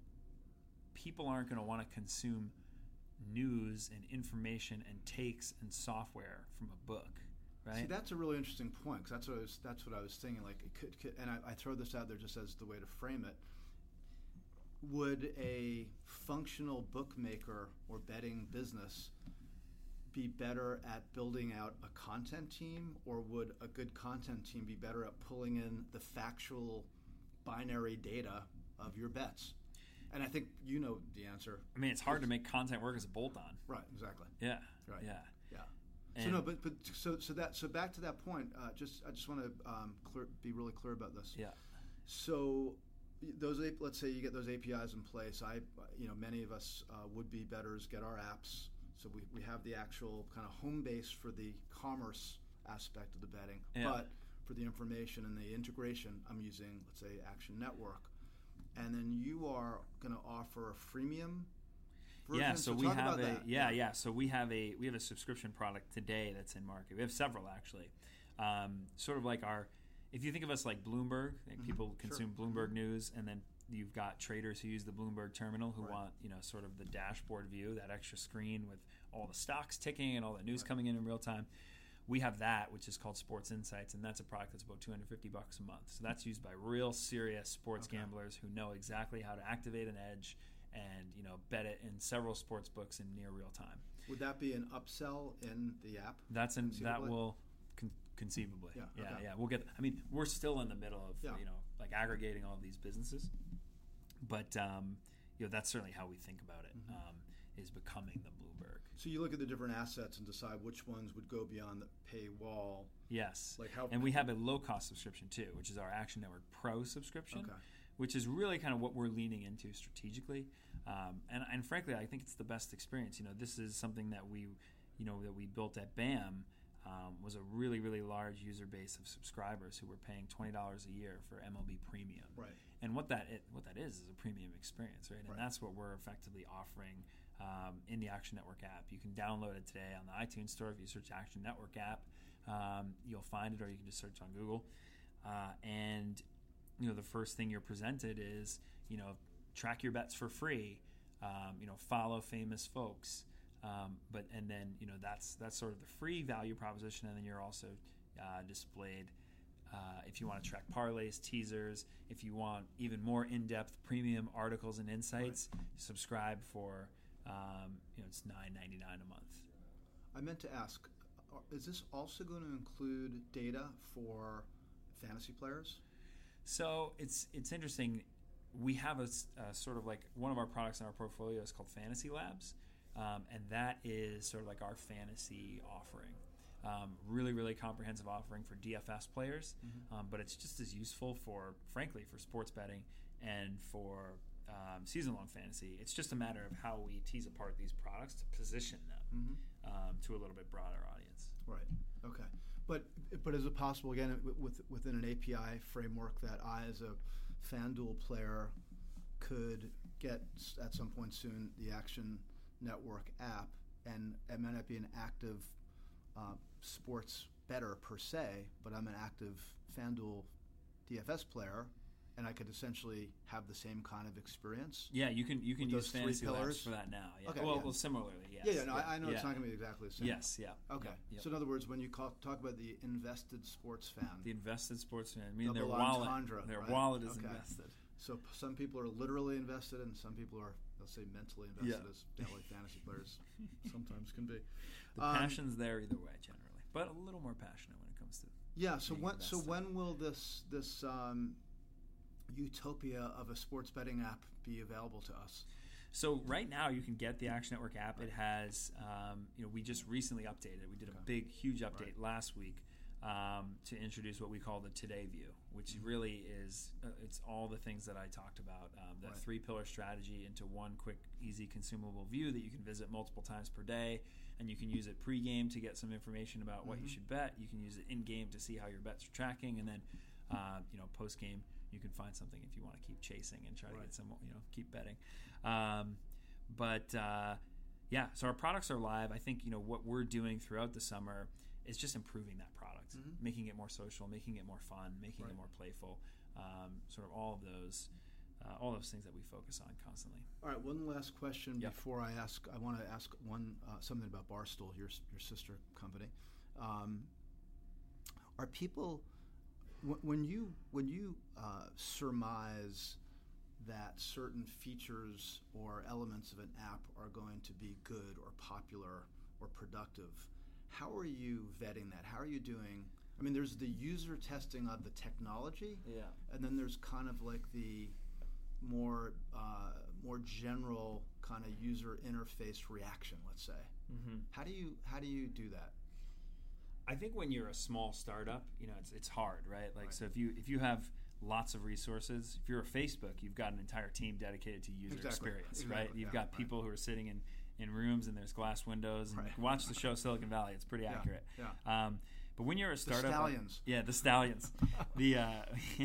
people aren't going to want to consume news and information and takes and software from a book. Right? See, that's a really interesting point, because that's what I was. That's what I was thinking. Like, it could, could and I, I throw this out there just as the way to frame it. Would a functional bookmaker or betting business be better at building out a content team, or would a good content team be better at pulling in the factual binary data of your bets? And I think you know the answer. I mean, it's hard to make content work as a bolt-on. Right. Exactly. Yeah. Right. Yeah. Yeah. And so no, but but so so that so back to that point. Uh, just I just want to um, clear, be really clear about this. Yeah. So those let's say you get those A P Is in place. I you know many of us uh, would be bettors get our apps. So we, we have the actual kind of home base for the commerce aspect of the betting, yeah. but for the information and the integration, I'm using let's say Action Network, and then you are going to offer a freemium version? Yeah, so, so we have a that. yeah, yeah. So we have a we have a subscription product today that's in market. We have several actually. Um, sort of like our, if you think of us like Bloomberg, like Mm-hmm. people consume Sure. Bloomberg news, and then you've got traders who use the Bloomberg terminal who Right. want, you know, sort of the dashboard view, that extra screen with all the stocks ticking and all the news right. coming in in real time. We have that, which is called Sports Insights, and that's a product that's about two hundred fifty bucks a month. So that's used by real serious sports okay. gamblers who know exactly how to activate an edge and, you know, bet it in several sports books in near real time. Would that be an upsell in the app? That's in that will con- conceivably. Yeah, yeah, okay. yeah. We'll get. I mean, we're still in the middle of Yeah. you know like aggregating all of these businesses, but um, you know that's certainly how we think about it. Mm-hmm. Um, is becoming the Bloomberg. So you look at the different assets and decide which ones would go beyond the paywall. Yes. Like how? And we have a low cost subscription too, which is our Action Network Pro subscription. Okay. Which is really kind of what we're leaning into strategically, um, and, and frankly, I think it's the best experience. You know, this is something that we, you know, that we built at B A M um, was a really, really large user base of subscribers who were paying twenty dollars a year for M L B Premium. Right. And what that it, what that is is a premium experience, right? And Right. that's what we're effectively offering um, in the Action Network app. You can download it today on the iTunes Store. If you search Action Network app, um, you'll find it, or you can just search on Google, uh, and you know, the first thing you're presented is, you know, track your bets for free, um, you know, follow famous folks, um, but and then you know that's that's sort of the free value proposition, and then you're also uh, displayed uh, if you want to track parlays, teasers, if you want even more in-depth premium articles and insights, right. subscribe for um, you know it's nine ninety-nine a month. I meant to ask, is this also going to include data for fantasy players? So it's it's interesting. We have a, a sort of like one of our products in our portfolio is called Fantasy Labs, um, and that is sort of like our fantasy offering. Um, really, really comprehensive offering for D F S players, mm-hmm. um, but it's just as useful for, frankly, for sports betting and for um, season-long fantasy. It's just a matter of how we tease apart these products to position them mm-hmm. um, to a little bit broader audience. Right. Okay. But but is it possible, again, with, within an A P I framework that I, as a FanDuel player, could get at some point soon the Action Network app, and it may not be an active uh, sports bettor per se, but I'm an active FanDuel D F S player, and I could essentially have the same kind of experience? Yeah, you can you can use those Fantasy three Labs pillars for that now. Yeah. Okay, well, yeah. well, similarly, yes. Yeah, yeah, no, yeah, I, I know yeah. it's not going to be exactly the same. Yes, yeah. Okay. Yep. So in other words, when you call, talk about the invested sports fan, The invested sports fan, I mean their Double wallet, entendre, their right? wallet is Okay. invested. so p- some people are literally invested, and some people are, they'll say, mentally invested, Yeah. as daily fantasy players sometimes can be. The Um, passion's there either way, generally, but a little more passionate when it comes to. Yeah. So being when so invested. when will this this um, utopia of a sports betting app be available to us? So right now you can get the Action Network app. It has, um, you know, we just recently updated. We did Okay. a big, huge update Right. last week um, to introduce what we call the Today View, which Mm-hmm. really is uh, it's all the things that I talked about. Um, that Right. three-pillar strategy into one quick, easy, consumable view that you can visit multiple times per day, and you can use it pre-game to get some information about what Mhm. you should bet. You can use it in-game to see how your bets are tracking, and then uh, you know post-game you can find something if you want to keep chasing and try to Right. get some, you know, keep betting. Um, but uh, yeah, so our products are live. I think you know what we're doing throughout the summer is just improving that product, Mhm. making it more social, making it more fun, making Right. it more playful. Um, sort of all of those, uh, all those things that we focus on constantly. All right. One last question Yep. before I ask. I want to ask one uh, something about Barstool, your your sister company. Um, are people w- when you when you uh, surmise that certain features or elements of an app are going to be good or popular or productive, how are you vetting that? How are you doing? I mean, there's the user testing of the technology, Yeah. and then there's kind of like the more uh, more general kind of user interface reaction, let's say. Mm-hmm. How do you how do you do that? I think when you're a small startup, you know, it's it's hard, right? Like, Right. so if you if you have lots of resources, if you're a Facebook, you've got an entire team dedicated to user Exactly. experience, Exactly. right? You've Yeah, got right. people who are sitting in, in rooms and there's glass windows. And Right. you can watch the show Silicon Valley; it's pretty Yeah, accurate. yeah. Um, but when you're a The startup, stallions. yeah, the stallions. the uh,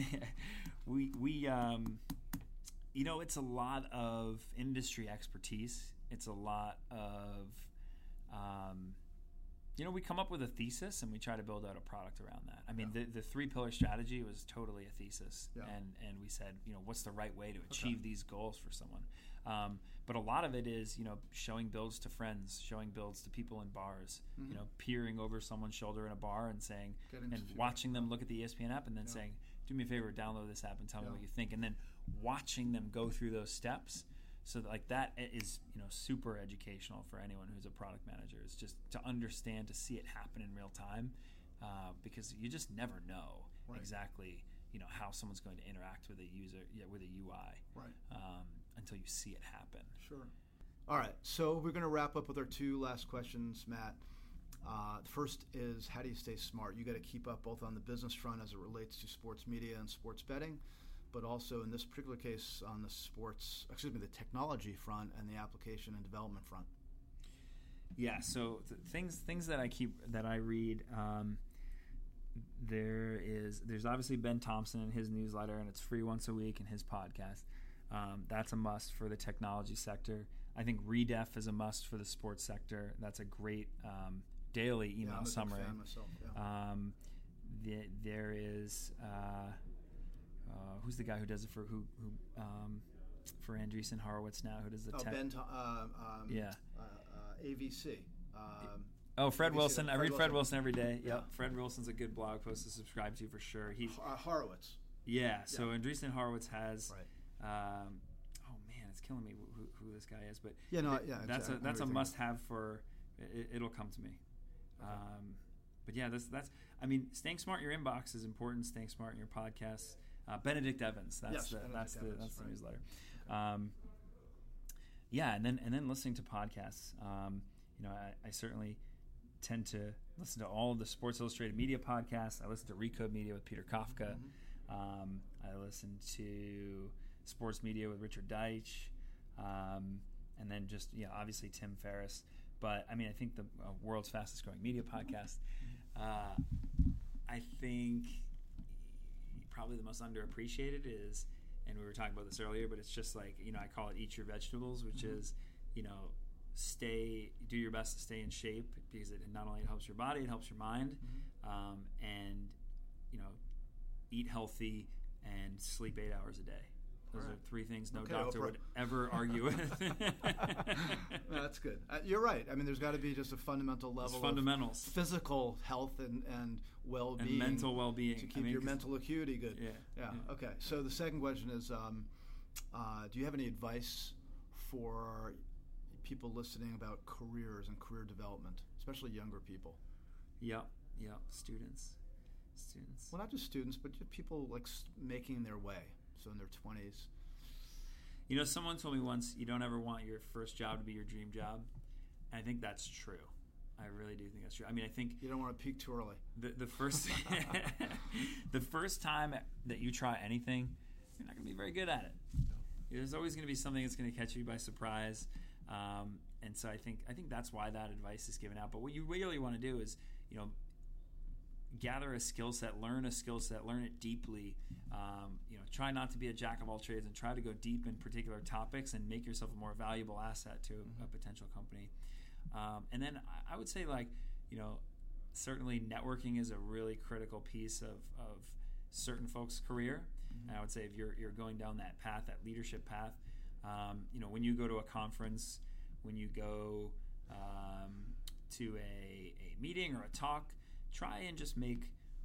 we we um, you know, it's a lot of industry expertise. It's a lot of um, you know, we come up with a thesis and we try to build out a product around that. I mean, Yeah. the, the three pillar strategy was totally a thesis, Yeah. and and we said, you know, what's the right way to achieve these goals for someone? Um, but a lot of it is, you know, showing builds to friends, showing builds to people in bars, Mhm. you know, peering over someone's shoulder in a bar and saying, Getting and to- watching them look at the E S P N app and then Yeah. saying, do me a favor, download this app and tell me Yeah. what you think, and then watching them go through those steps So like that is, you know, super educational for anyone who's a product manager. It's just to understand, to see it happen in real time, uh, because you just never know right. exactly, you know, how someone's going to interact with a user, yeah, with a U I, right? Um, until you see it happen. Sure. All right. So we're going to wrap up with our two last questions, Matt. Uh, the first is, how do you stay smart? You got to keep up both on the business front as it relates to sports media and sports betting, but also in this particular case on the sports, excuse me, the technology front and the application and development front. Yeah. So th- things things that I keep that I read. Um, there is there's obviously Ben Thompson and his newsletter, and it's free once a week, and his podcast. Um, that's a must for the technology sector. I think Redef is a must for the sports sector. That's a great um, daily email yeah, I'm a summary. Big fan myself, yeah. um, the, there is uh, uh, who's the guy who does it for who who um, for Andreessen Horowitz now? Who does the oh, tech? Ben, Th- uh, um, yeah, uh, uh, A V C. Um, oh, Fred A V C, Wilson. Fred I read Wilson. Fred Wilson every day. Yep, Yeah. Fred Wilson's a good blog post to subscribe to for sure. He's uh, Horowitz. yeah. So Yeah. Andreessen Horowitz has. Right. Um, oh man, it's killing me who, who this guy is, but Yeah, no, it- yeah, that's exactly. a that's a Everything. must-have for. It, it'll come to me. Okay. Um, but yeah, that's that's. I mean, staying smart in your inbox is important. Staying smart in your podcasts. Uh, Benedict Evans. That's Yes, the Benedict that's the Evans, that's the right. newsletter. Um, yeah, and then and then listening to podcasts. Um, you know, I, I certainly tend to listen to all of the Sports Illustrated Media podcasts. I listen to Recode Media with Peter Kafka. Mm-hmm. Um, I listen to Sports Media with Richard Deitch, um, and then just yeah, obviously Tim Ferriss. But I mean, I think the uh, world's fastest growing media podcast. Uh, I think probably the most underappreciated is, and we were talking about this earlier, but it's just like, you know, I call it Eat Your Vegetables, which mm-hmm. is, you know, stay, do your best to stay in shape, because it not only helps your body, it helps your mind, mm-hmm. um, and, you know, eat healthy and sleep eight hours a day. Those right. are three things no okay, doctor Oprah. would ever argue with. No, that's good. Uh, you're right. I mean, there's got to be just a fundamental level It's fundamentals. of physical health and, and well-being. And mental well-being. To keep I mean, your mental acuity good. Yeah, yeah. yeah. Okay. So the second question is, um, uh, do you have any advice for people listening about careers and career development, especially younger people? Yep. Yep. Students. Students. Well, not just students, but just people like s- making their way. So in their twenties. You know, someone told me once, you don't ever want your first job to be your dream job. And I think that's true. I really do think that's true. I mean, I think You don't want to peak too early. the the first the first time that you try anything, you're not going to be very good at it. There's always going to be something that's going to catch you by surprise. Um, and so I think I think that's why that advice is given out. But what you really want to do is, you know, gather a skill set, learn a skill set, learn it deeply. Um, you know, try not to be a jack of all trades, and try to go deep in particular topics and make yourself a more valuable asset to Mm-hmm. a potential company. Um, and then I, I would say, like, you know, certainly networking is a really critical piece of, of certain folks' career. Mm-hmm. And I would say if you're you're going down that path, that leadership path, um, you know, when you go to a conference, when you go um, to a, a meeting or a talk, try and just make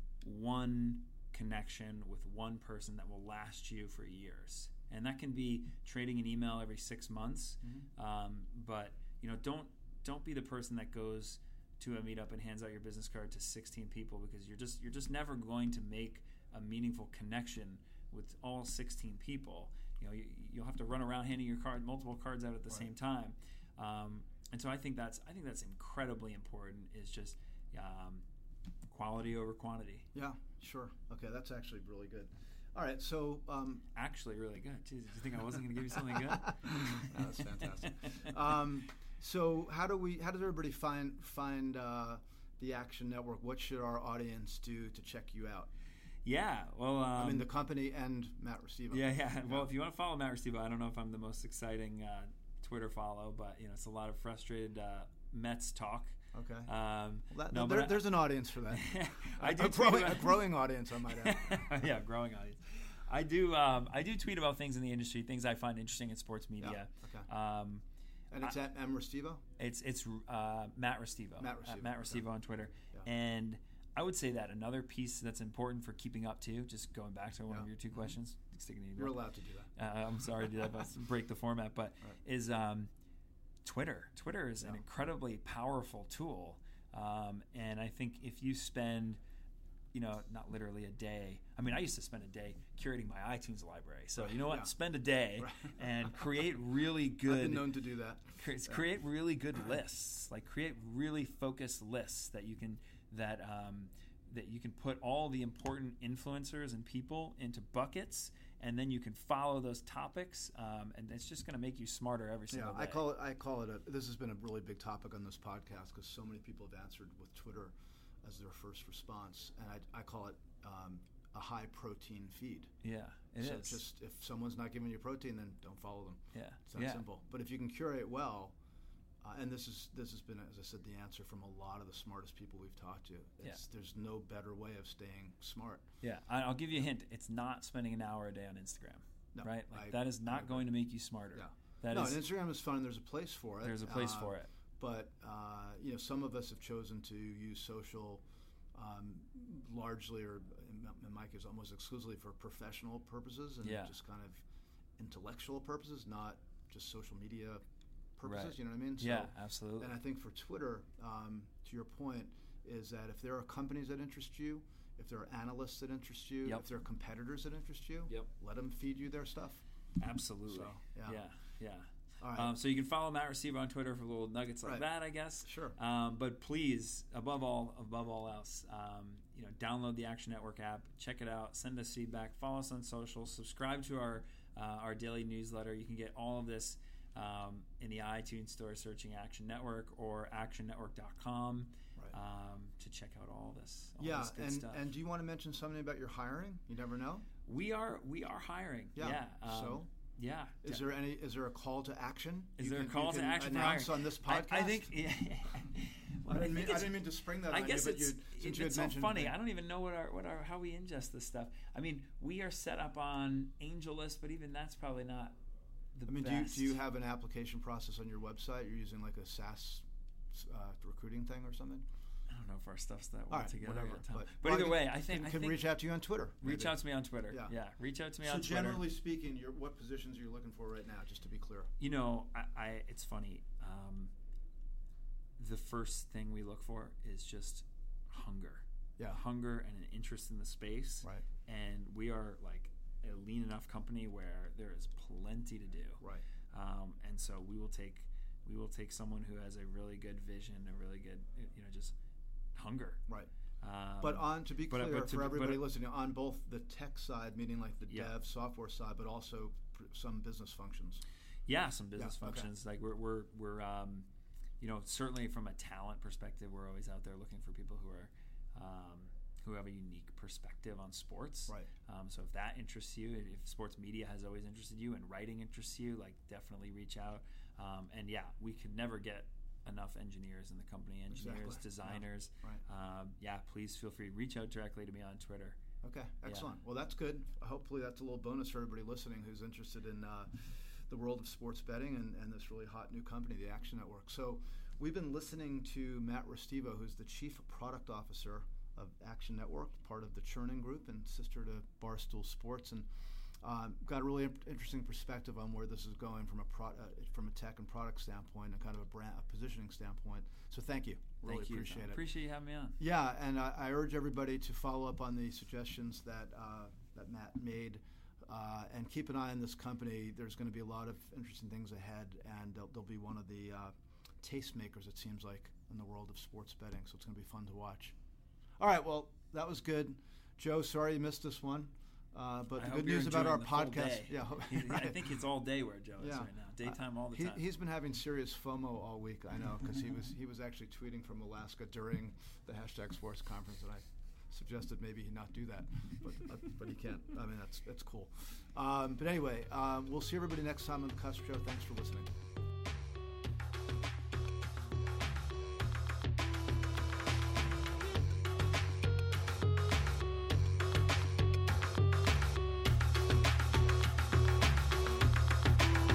one connection with one person that will last you for years. And that can be trading an email every six months. Mm-hmm. Um, but, you know, don't don't be the person that goes to a meetup and hands out your business card to sixteen people, because you're just you're just never going to make a meaningful connection with all sixteen people. You know, you, you'll have to run around handing your card, multiple cards out at the right. same time. Um, and so I think that's I think that's incredibly important. Is just um, quality over quantity. Yeah, sure. Okay, that's actually really good. All right, so um, actually really good. Jeez, did you think I wasn't going to give you something good? That's fantastic. Um, so how do we? How does everybody find find uh, the Action Network? What should our audience do to check you out? Yeah, well, um, I mean the company and Matt Restivo. Yeah, yeah. Well, if you want to follow Matt Restivo, I don't know if I'm the most exciting uh, Twitter follow, but you know, it's a lot of frustrated uh, Mets talk. Okay. Um, well, that, no, there, but there's an audience for that. I do a, growing, about, a growing audience, I might add. Yeah, growing audience. I do. Um, I do tweet about things in the industry, things I find interesting in sports media. Yeah, okay. Um, and it's I, at M Restivo. It's it's uh, Matt Restivo. Matt Restivo. Matt Restivo okay. on Twitter. Yeah. And I would say that another piece that's important for keeping up too, just going back to one yeah. of your two mm-hmm. questions, sticking to You're allowed to do that. uh, I'm sorry to have us break the format, but right. is um, Twitter. Twitter is yeah. an incredibly powerful tool, um, and I think if you spend, you know, not literally a day. I mean, I used to spend a day curating my iTunes library. So right. you know what? Yeah. Spend a day right. and create really good. I've been known to do that. Create, yeah. create really good lists. Like create really focused lists that you can that um, that you can put all the important influencers and people into buckets, and then you can follow those topics, um, and it's just going to make you smarter every single yeah, day. I call it. I call it. A, this has been a really big topic on this podcast because so many people have answered with Twitter as their first response, and I, I call it um, a high protein feed. Yeah, it so is. Just if someone's not giving you protein, then don't follow them. Yeah, it's that yeah. simple. But if you can curate well, uh, and this is this has been, as I said, the answer from a lot of the smartest people we've talked to. It's, yeah. There's no better way of staying smart. Yeah, I'll give you a hint. It's not spending an hour a day on Instagram. No, right? Like I, that is not going to make you smarter. Yeah. That no, is, and Instagram is fun. There's a place for it. There's a place uh, for it. But uh, you know, some of us have chosen to use social. Um, largely, or in my case, almost exclusively for professional purposes and yeah. just kind of intellectual purposes, not just social media purposes. Right. You know what I mean? So, yeah, absolutely. And I think for Twitter, um, to your point, is that if there are companies that interest you, if there are analysts that interest you, yep. if there are competitors that interest you, yep. let them feed you their stuff. Absolutely. So, yeah. Yeah. Yeah. All right. Um, so you can follow Matt Receiver on Twitter for little nuggets like right. that, I guess. Sure. Um, but please, above all, above all else, um, you know, download the Action Network app, check it out, send us feedback, follow us on social, subscribe to our uh, our daily newsletter. You can get all of this um, in the iTunes store, searching Action Network or action network dot com right. um, to check out all this. All yeah, this good and stuff. and do you want to mention something about your hiring? You never know. We are we are hiring. Yeah. yeah um, so. Yeah. Is there any? Is there a call to action? Is you there can, a call you to can action? Announce on this podcast. I, I think. Yeah. well, I, didn't mean, I didn't mean to spring that. I on guess you, it's but you, it's, you it's so funny. I don't even know what our what our how we ingest this stuff. I mean, we are set up on AngelList, but even that's probably not the I mean, best. do you, do you have an application process on your website? You're using like a SaaS uh, recruiting thing or something? I don't know if our stuff's that well right, together. Whatever, but, but, but well, either way, I think can, I can think reach out to you on Twitter. Reach maybe. out to me on Twitter. Yeah, yeah reach out to me so on Twitter. So generally speaking, you're, what positions are you looking for right now? Just to be clear. You know, I, I it's funny. Um, the first thing we look for is just hunger. Yeah, hunger and an interest in the space. Right. And we are like a lean enough company where there is plenty to do. Right. Um, and so we will take we will take someone who has a really good vision, a really good, you know, just hunger. Right. Um, but on to be but, clear but to, for everybody but, listening, on both the tech side, meaning like the yeah. dev software side, but also pr- some business functions. Yeah, some business yeah, functions. Okay. Like we're we're we're um, you know, certainly from a talent perspective, we're always out there looking for people who are um, who have a unique perspective on sports. Right. Um, so if that interests you, if sports media has always interested you and writing interests you, like definitely reach out. Um, and yeah, we could never get enough engineers in the company, engineers, exactly. designers. Yeah. Right. Um, yeah, please feel free to reach out directly to me on Twitter. Okay, excellent. Yeah. Well, that's good. Hopefully that's a little bonus for everybody listening who's interested in uh, the world of sports betting and, and this really hot new company, the Action Network. So we've been listening to Matt Restivo, who's the Chief Product Officer of Action Network, part of the Churning Group and sister to Barstool Sports, and um, got a really imp- interesting perspective on where this is going from a pro- uh, from a tech and product standpoint and kind of a brand a positioning standpoint. So thank you. Really thank you. appreciate it. Appreciate you having me on. Yeah, and I, I urge everybody to follow up on the suggestions that uh, that Matt made, uh, and keep an eye on this company. There's going to be a lot of interesting things ahead, and they'll, they'll be one of the uh, tastemakers, it seems like, in the world of sports betting. So it's going to be fun to watch. All right, well, that was good. Joe, sorry you missed this one. Uh, but I the good news about our podcast, yeah, right. I think it's all day where Joe is yeah. right now, daytime all the he, time. He's been having serious FOMO all week, I know, because he was he was actually tweeting from Alaska during the hashtag Sports Conference, and I suggested maybe he not do that, but uh, but he can't. I mean, that's that's cool. Um, but anyway, um, we'll see everybody next time on the Cusp Show. Thanks for listening.